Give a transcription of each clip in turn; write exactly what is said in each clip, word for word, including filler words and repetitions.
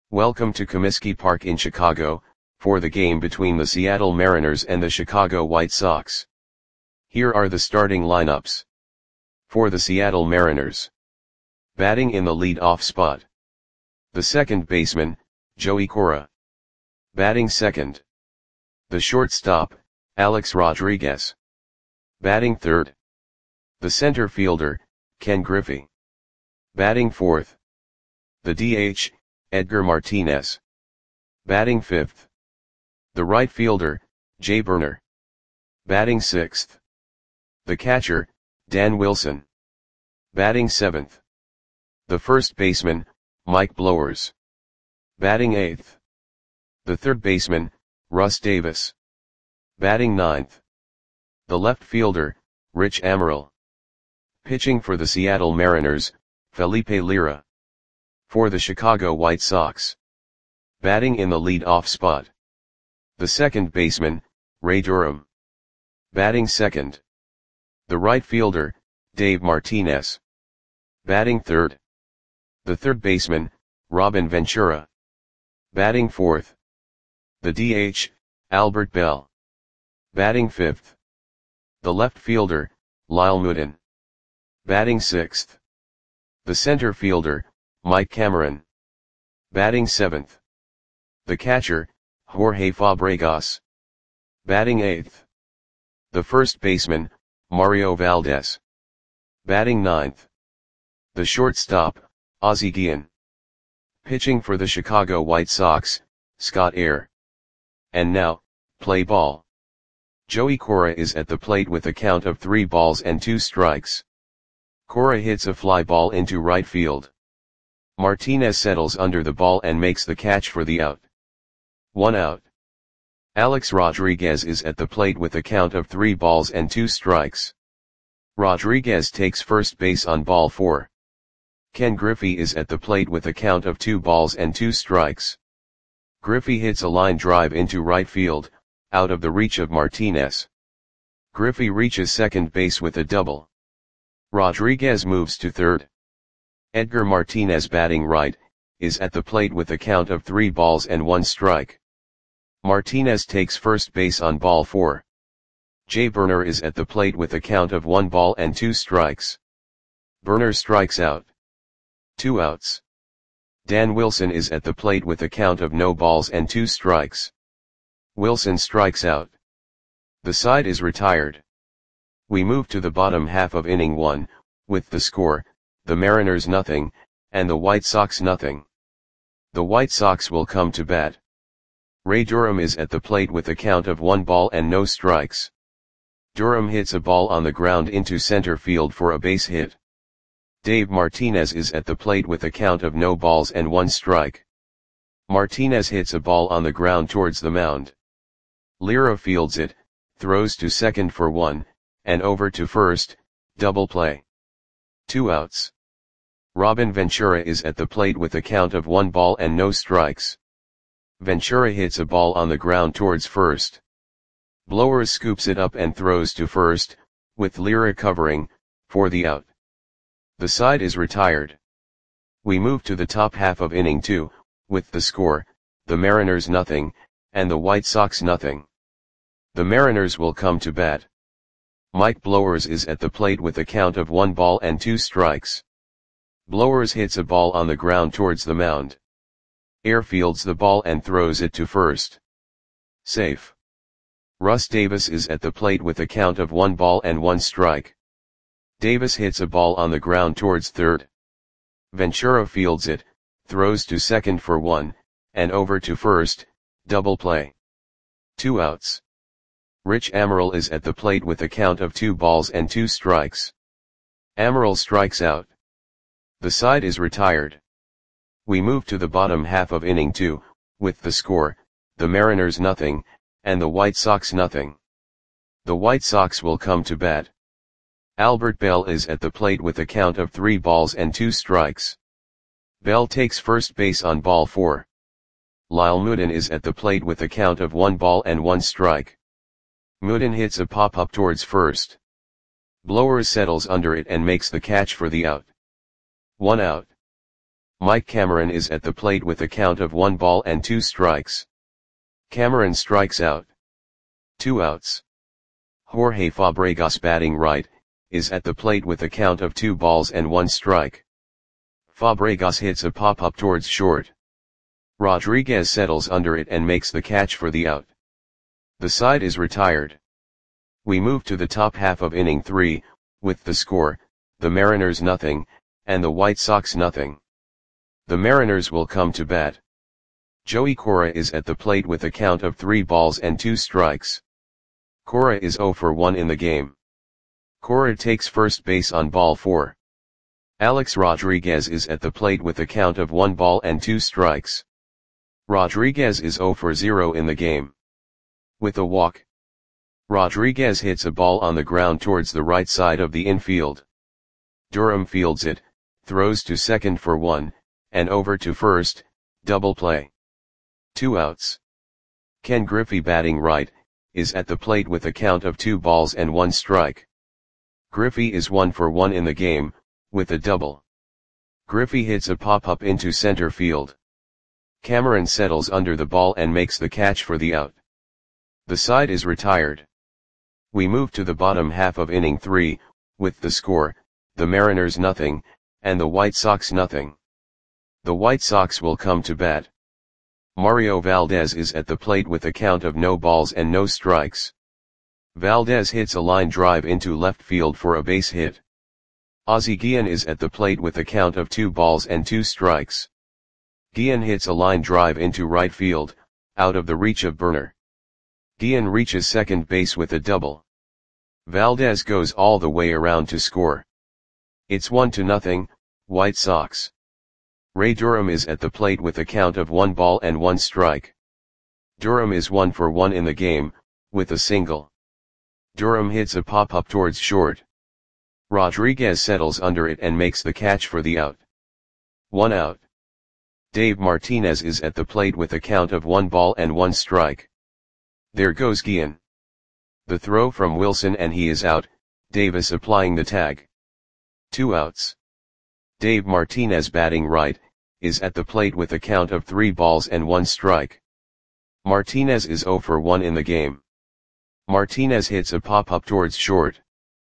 Welcome to Comiskey Park in Chicago, for the game between the Seattle Mariners and the Chicago White Sox. Here are the starting lineups. For the Seattle Mariners. Batting in the lead-off spot. The second baseman, Joey Cora. Batting second. The shortstop, Alex Rodriguez. Batting third. The center fielder, Ken Griffey. Batting fourth. The D H, Edgar Martinez. Batting fifth. The right fielder, Jay Burner. Batting sixth. The catcher, Dan Wilson. Batting seventh. The first baseman, Mike Blowers. Batting eighth. The third baseman, Russ Davis. Batting ninth. The left fielder, Rich Amaral. Pitching for the Seattle Mariners, Felipe Lira. For the Chicago White Sox. Batting in the lead-off spot. The second baseman, Ray Durham. Batting second. The right fielder, Dave Martinez. Batting third. The third baseman, Robin Ventura. Batting fourth. The D H, Albert Bell. Batting fifth. The left fielder, Lyle Moodin. Batting sixth. The center fielder, Mike Cameron. Batting seventh. The catcher, Jorge Fabregas. Batting eighth. The first baseman, Mario Valdez. Batting ninth. The shortstop, Ozzie Guillen. Pitching for the Chicago White Sox, Scott Air. And now, play ball. Joey Cora is at the plate with a count of three balls and two strikes. Cora hits a fly ball into right field. Martinez settles under the ball and makes the catch for the out. One out. Alex Rodriguez is at the plate with a count of three balls and two strikes. Rodriguez takes first base on ball four. Ken Griffey is at the plate with a count of two balls and two strikes. Griffey hits a line drive into right field, out of the reach of Martinez. Griffey reaches second base with a double. Rodriguez moves to third. Edgar Martinez, batting right, is at the plate with a count of three balls and one strike. Martinez takes first base on ball four. Jay Burner is at the plate with a count of one ball and two strikes. Burner strikes out. Two outs. Dan Wilson is at the plate with a count of no balls and two strikes. Wilson strikes out. The side is retired. We move to the bottom half of inning one, with the score, the Mariners nothing, and the White Sox nothing. The White Sox will come to bat. Ray Durham is at the plate with a count of one ball and no strikes. Durham hits a ball on the ground into center field for a base hit. Dave Martinez is at the plate with a count of no balls and one strike. Martinez hits a ball on the ground towards the mound. Lira fields it, throws to second for one, and over to first, double play. Two outs. Robin Ventura is at the plate with a count of one ball and no strikes. Ventura hits a ball on the ground towards first. Blowers scoops it up and throws to first, with Lira covering, for the out. The side is retired. We move to the top half of inning two, with the score, the Mariners nothing, and the White Sox nothing. The Mariners will come to bat. Mike Blowers is at the plate with a count of one ball and two strikes. Blowers hits a ball on the ground towards the mound. Air fields the ball and throws it to first. Safe. Russ Davis is at the plate with a count of one ball and one strike. Davis hits a ball on the ground towards third. Ventura fields it, throws to second for one, and over to first, double play. Two outs. Rich Amaral is at the plate with a count of two balls and two strikes. Amaral strikes out. The side is retired. We move to the bottom half of inning two, with the score, the Mariners nothing, and the White Sox nothing. The White Sox will come to bat. Albert Bell is at the plate with a count of three balls and two strikes. Bell takes first base on ball four. Lyle Moodin is at the plate with a count of one ball and one strike. Moodin hits a pop-up towards first. Blowers settles under it and makes the catch for the out. One out. Mike Cameron is at the plate with a count of one ball and two strikes. Cameron strikes out. Two outs. Jorge Fabregas batting right, is at the plate with a count of two balls and one strike. Fabregas hits a pop-up towards short. Rodriguez settles under it and makes the catch for the out. The side is retired. We move to the top half of inning three, with the score, the Mariners nothing, and the White Sox nothing. The Mariners will come to bat. Joey Cora is at the plate with a count of three balls and two strikes. Cora is zero for one in the game. Cora takes first base on ball four. Alex Rodriguez is at the plate with a count of one ball and two strikes. Rodriguez is zero for zero in the game. With a walk, Rodriguez hits a ball on the ground towards the right side of the infield. Durham fields it, throws to second for one, and over to first, double play. Two outs. Ken Griffey batting right, is at the plate with a count of two balls and one strike. Griffey is one for one in the game, with a double. Griffey hits a pop-up into center field. Cameron settles under the ball and makes the catch for the out. The side is retired. We move to the bottom half of inning three, with the score, the Mariners nothing, and the White Sox nothing. The White Sox will come to bat. Mario Valdez is at the plate with a count of no balls and no strikes. Valdez hits a line drive into left field for a base hit. Ozzie Guillen is at the plate with a count of two balls and two strikes. Guillen hits a line drive into right field, out of the reach of Burner. Guillen reaches second base with a double. Valdez goes all the way around to score. It's one to nothing, White Sox. Ray Durham is at the plate with a count of one ball and one strike. Durham is one for one in the game, with a single. Durham hits a pop-up towards short. Rodriguez settles under it and makes the catch for the out. One out. Dave Martinez is at the plate with a count of one ball and one strike. There goes Guillen. The throw from Wilson and he is out, Davis applying the tag. Two outs. Dave Martinez batting right, is at the plate with a count of three balls and one strike. Martinez is zero for one in the game. Martinez hits a pop-up towards short.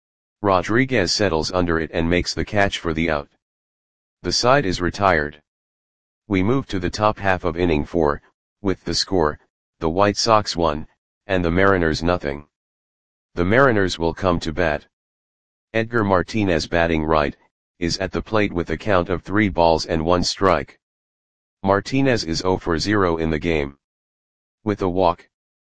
Rodriguez settles under it and makes the catch for the out. The side is retired. We move to the top half of inning four, with the score, the White Sox one, and the Mariners nothing. The Mariners will come to bat. Edgar Martinez batting right, is at the plate with a count of three balls and one strike. Martinez is zero for zero in the game. With a walk,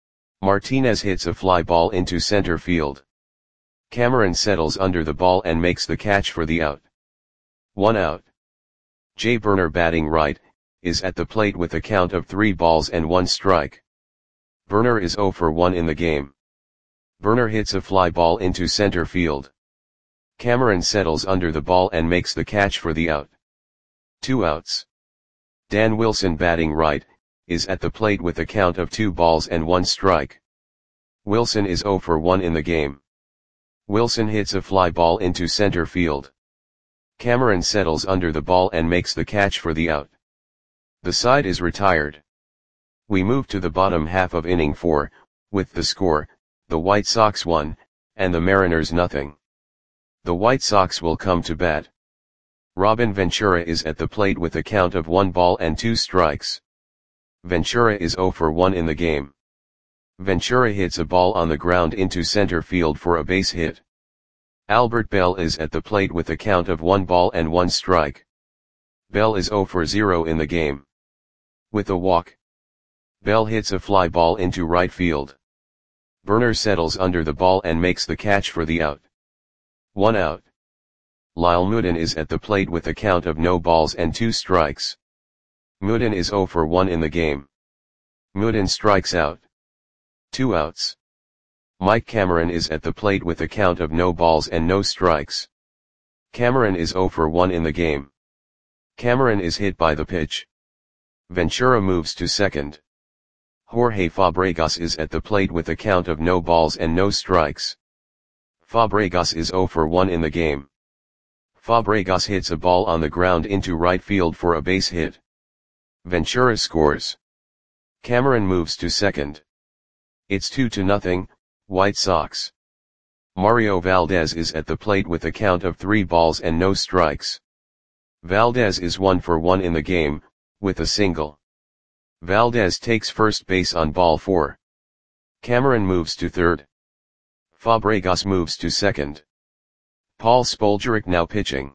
Martinez hits a fly ball into center field. Cameron settles under the ball and makes the catch for the out. One out. Jay Burner batting right, is at the plate with a count of three balls and one strike. Burner is zero for one in the game. Burner hits a fly ball into center field. Cameron settles under the ball and makes the catch for the out. Two outs. Dan Wilson batting right, is at the plate with a count of two balls and one strike. Wilson is zero for one in the game. Wilson hits a fly ball into center field. Cameron settles under the ball and makes the catch for the out. The side is retired. We move to the bottom half of inning four, with the score, the White Sox one, and the Mariners nothing. The White Sox will come to bat. Robin Ventura is at the plate with a count of one ball and two strikes. Ventura is zero for one in the game. Ventura hits a ball on the ground into center field for a base hit. Albert Bell is at the plate with a count of one ball and one strike. Bell is zero for zero in the game. With a walk, Bell hits a fly ball into right field. Burner settles under the ball and makes the catch for the out. One out. Lyle Moodin is at the plate with a count of no balls and two strikes. Moodin is zero for one in the game. Moodin strikes out. Two outs. Mike Cameron is at the plate with a count of no balls and no strikes. Cameron is zero for one in the game. Cameron is hit by the pitch. Ventura moves to second. Jorge Fabregas is at the plate with a count of no balls and no strikes. Fabregas is zero for one in the game. Fabregas hits a ball on the ground into right field for a base hit. Ventura scores. Cameron moves to second. It's two to nothing, White Sox. Mario Valdez is at the plate with a count of three balls and no strikes. Valdez is one for one in the game, with a single. Valdez takes first base on ball four. Cameron moves to third. Fabregas moves to second. Paul Spoljaric now pitching.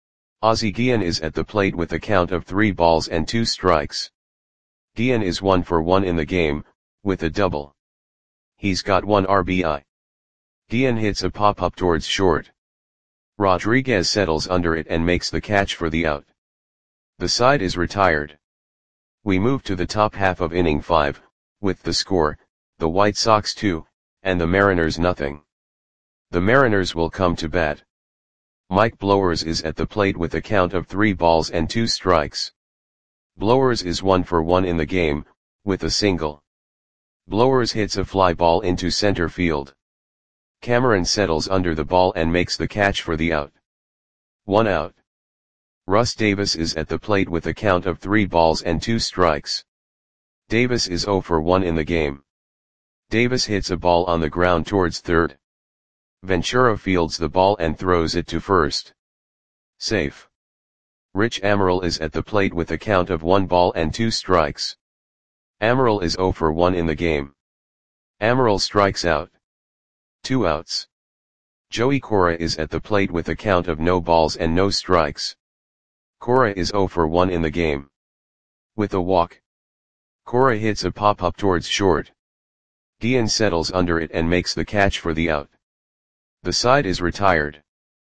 Ozzie Guillen is at the plate with a count of three balls and two strikes. Guillen is one for one in the game, with a double. He's got one R B I. Guillen hits a pop-up towards short. Rodriguez settles under it and makes the catch for the out. The side is retired. We move to the top half of inning five, with the score, the White Sox two, and the Mariners nothing. The Mariners will come to bat. Mike Blowers is at the plate with a count of three balls and two strikes. Blowers is one for one in the game, with a single. Blowers hits a fly ball into center field. Cameron settles under the ball and makes the catch for the out. One out. Russ Davis is at the plate with a count of three balls and two strikes. Davis is zero for one in the game. Davis hits a ball on the ground towards third. Ventura fields the ball and throws it to first. Safe. Rich Amaral is at the plate with a count of one ball and two strikes. Amaral is zero for one in the game. Amaral strikes out. Two outs. Joey Cora is at the plate with a count of no balls and no strikes. Cora is zero for one in the game. With a walk. Cora hits a pop-up towards short. Guillen settles under it and makes the catch for the out. The side is retired.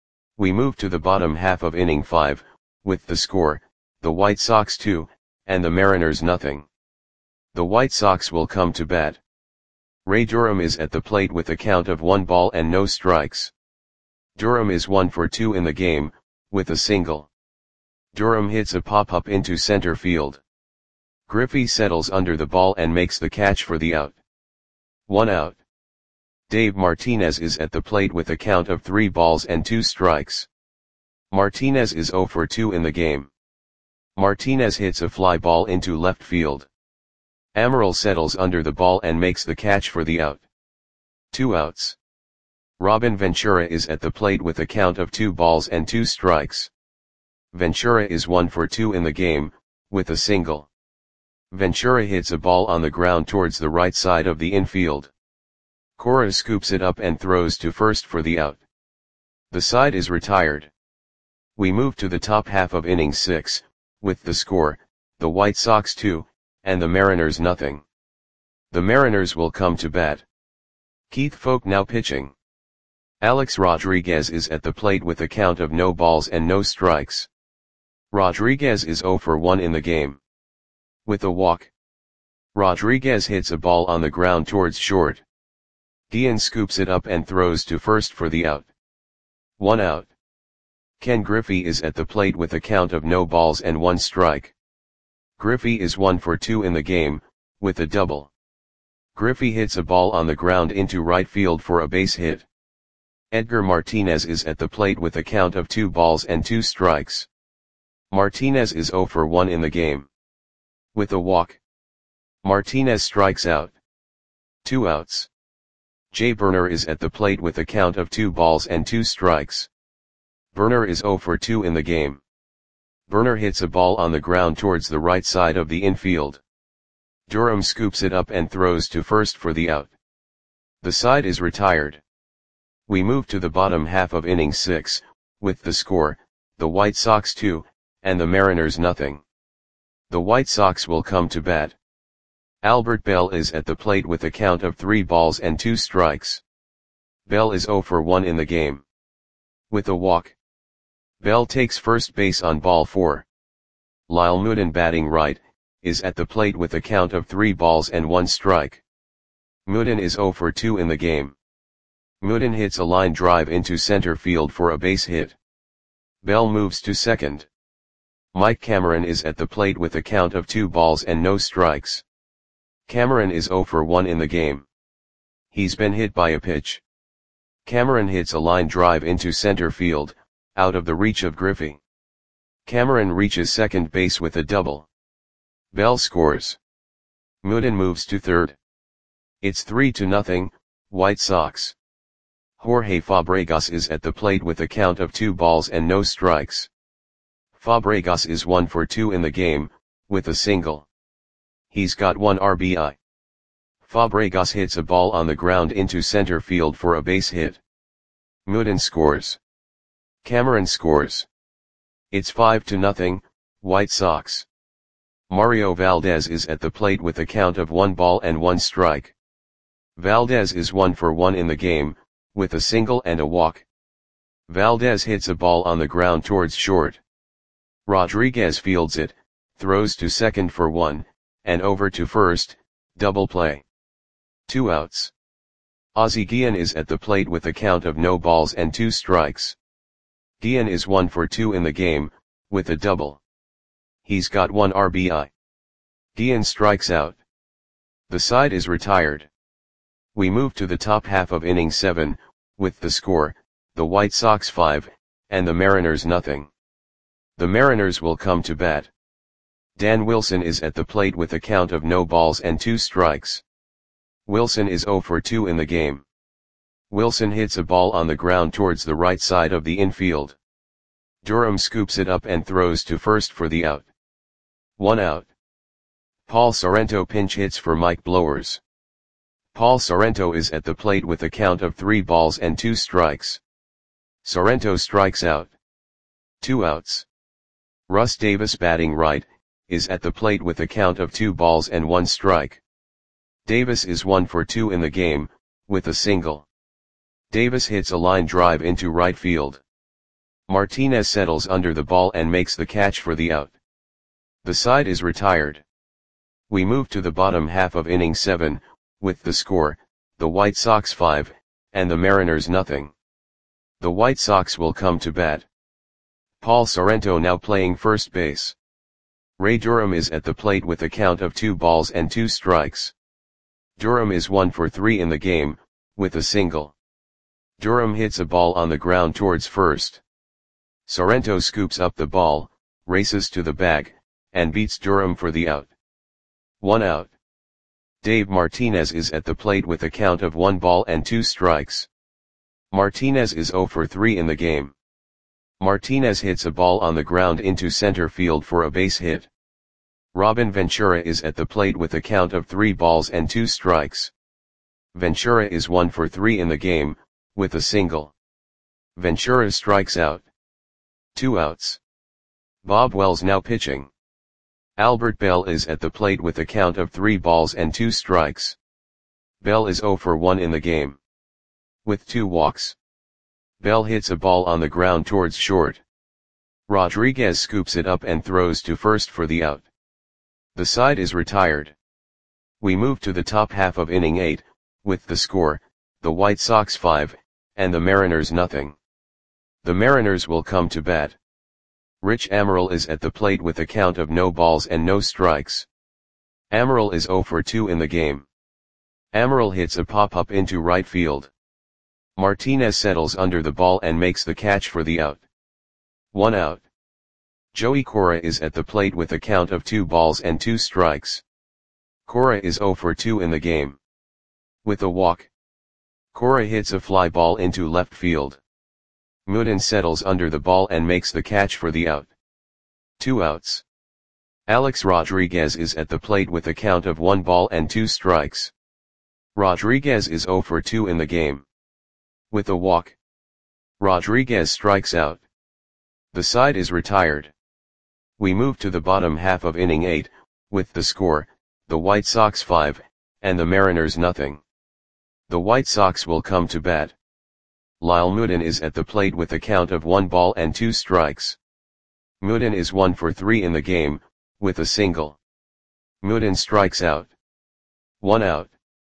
We move to the bottom half of inning five, with the score, the White Sox two, and the Mariners nothing. The White Sox will come to bat. Ray Durham is at the plate with a count of one ball and no strikes. Durham is one for two in the game, with a single. Durham hits a pop-up into center field. Griffey settles under the ball and makes the catch for the out. One out. Dave Martinez is at the plate with a count of three balls and two strikes. Martinez is zero for two in the game. Martinez hits a fly ball into left field. Amaral settles under the ball and makes the catch for the out. Two outs. Robin Ventura is at the plate with a count of two balls and two strikes. Ventura is one for two in the game, with a single. Ventura hits a ball on the ground towards the right side of the infield. Cora scoops it up and throws to first for the out. The side is retired. We move to the top half of inning six, with the score, the White Sox two, and the Mariners nothing. The Mariners will come to bat. Keith Foulke now pitching. Alex Rodriguez is at the plate with a count of no balls and no strikes. Rodriguez is zero for one in the game. With a walk. Rodriguez hits a ball on the ground towards short. Guillen scoops it up and throws to first for the out. One out. Ken Griffey is at the plate with a count of no balls and one strike. Griffey is one for two in the game, with a double. Griffey hits a ball on the ground into right field for a base hit. Edgar Martinez is at the plate with a count of two balls and two strikes. Martinez is zero for one in the game. With a walk. Martinez strikes out. Two outs. Jay Burner is at the plate with a count of two balls and two strikes. Burner is zero for two in the game. Burner hits a ball on the ground towards the right side of the infield. Durham scoops it up and throws to first for the out. The side is retired. We move to the bottom half of inning six, with the score, the White Sox two, and the Mariners nothing. The White Sox will come to bat. Albert Bell is at the plate with a count of three balls and two strikes. Bell is zero for one in the game. With a walk. Bell takes first base on ball four. Lyle Mooden batting right, is at the plate with a count of three balls and one strike. Mooden is zero for two in the game. Mooden hits a line drive into center field for a base hit. Bell moves to second. Mike Cameron is at the plate with a count of two balls and no strikes. Cameron is zero for one in the game. He's been hit by a pitch. Cameron hits a line drive into center field, out of the reach of Griffey. Cameron reaches second base with a double. Bell scores. Mooden moves to third. It's three to nothing, White Sox. Jorge Fabregas is at the plate with a count of two balls and no strikes. Fabregas is one for two in the game, with a single. He's got one R B I. Fabregas hits a ball on the ground into center field for a base hit. Mooden scores. Cameron scores. It's five to nothing, White Sox. Mario Valdez is at the plate with a count of one ball and one strike. Valdez is one for one in the game, with a single and a walk. Valdez hits a ball on the ground towards short. Rodriguez fields it, throws to second for one, and over to first, double play. Two outs. Ozzie Guillen is at the plate with a count of no balls and two strikes. Guillen is one for two in the game, with a double. He's got one R B I. Guillen strikes out. The side is retired. We move to the top half of inning seven, with the score, the White Sox five, and the Mariners nothing. The Mariners will come to bat. Dan Wilson is at the plate with a count of no balls and two strikes. Wilson is zero for two in the game. Wilson hits a ball on the ground towards the right side of the infield. Durham scoops it up and throws to first for the out. One out. Paul Sorrento pinch hits for Mike Blowers. Paul Sorrento is at the plate with a count of three balls and two strikes. Sorrento strikes out. Two outs. Russ Davis, batting right, is at the plate with a count of two balls and one strike. Davis is one for two in the game, with a single. Davis hits a line drive into right field. Martinez settles under the ball and makes the catch for the out. The side is retired. We move to the bottom half of inning seven, with the score, the White Sox five, and the Mariners nothing. The White Sox will come to bat. Paul Sorrento now playing first base. Ray Durham is at the plate with a count of two balls and two strikes. Durham is one for three in the game, with a single. Durham hits a ball on the ground towards first. Sorrento scoops up the ball, races to the bag, and beats Durham for the out. One out. Dave Martinez is at the plate with a count of one ball and two strikes. Martinez is zero for three in the game. Martinez hits a ball on the ground into center field for a base hit. Robin Ventura is at the plate with a count of three balls and two strikes. Ventura is one for three in the game, with a single. Ventura strikes out. Two outs. Bob Wells now pitching. Albert Bell is at the plate with a count of three balls and two strikes. Bell is zero for one in the game. With two walks. Bell hits a ball on the ground towards short. Rodriguez scoops it up and throws to first for the out. The side is retired. We move to the top half of inning eight, with the score, the White Sox five, and the Mariners nothing. The Mariners will come to bat. Rich Amaral is at the plate with a count of no balls and no strikes. Amaral is zero for two in the game. Amaral hits a pop-up into right field. Martinez settles under the ball and makes the catch for the out. One out. Joey Cora is at the plate with a count of two balls and two strikes. Cora is zero for two in the game. With a walk. Cora hits a fly ball into left field. Mooden settles under the ball and makes the catch for the out. Two outs. Alex Rodriguez is at the plate with a count of one ball and two strikes. Rodriguez is zero for two in the game. With a walk. Rodriguez strikes out. The side is retired. We move to the bottom half of inning eight, with the score, the White Sox five, and the Mariners nothing. The White Sox will come to bat. Lyle Mooden is at the plate with a count of one ball and two strikes. Mooden is one for three in the game, with a single. Mooden strikes out. One out.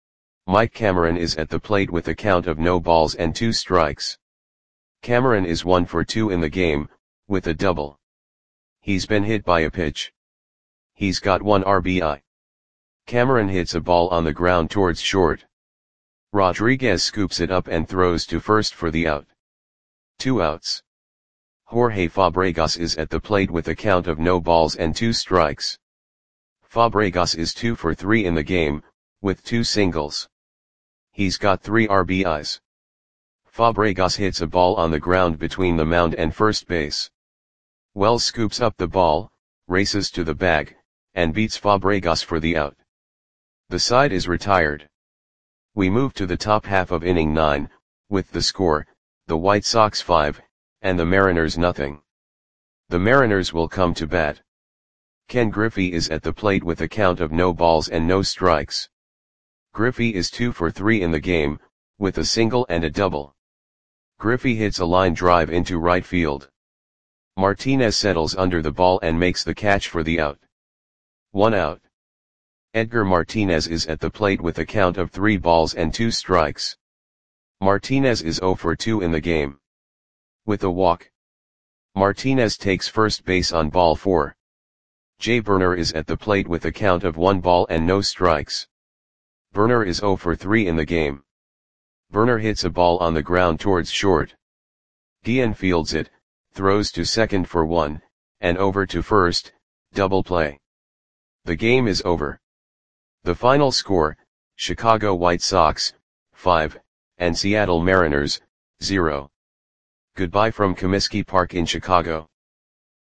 Mike Cameron is at the plate with a count of no balls and two strikes. Cameron is one for two in the game, with a double. He's been hit by a pitch. He's got one R B I. Cameron hits a ball on the ground towards short. Rodriguez scoops it up and throws to first for the out. Two outs. Jorge Fabregas is at the plate with a count of no balls and two strikes. Fabregas is two for three in the game, with two singles. He's got three R B Is. Fabregas hits a ball on the ground between the mound and first base. Wells scoops up the ball, races to the bag, and beats Fabregas for the out. The side is retired. We move to the top half of inning nine, with the score, the White Sox five, and the Mariners nothing. The Mariners will come to bat. Ken Griffey is at the plate with a count of no balls and no strikes. Griffey is two for three in the game, with a single and a double. Griffey hits a line drive into right field. Martinez settles under the ball and makes the catch for the out. One out. Edgar Martinez is at the plate with a count of three balls and two strikes. Martinez is zero for two in the game. With a walk. Martinez takes first base on ball four. Jay Burner is at the plate with a count of one ball and no strikes. Burner is zero for three in the game. Burner hits a ball on the ground towards short. Guillen fields it, throws to second for one, and over to first, double play. The game is over. The final score, Chicago White Sox, five, and Seattle Mariners, zero. Goodbye from Comiskey Park in Chicago.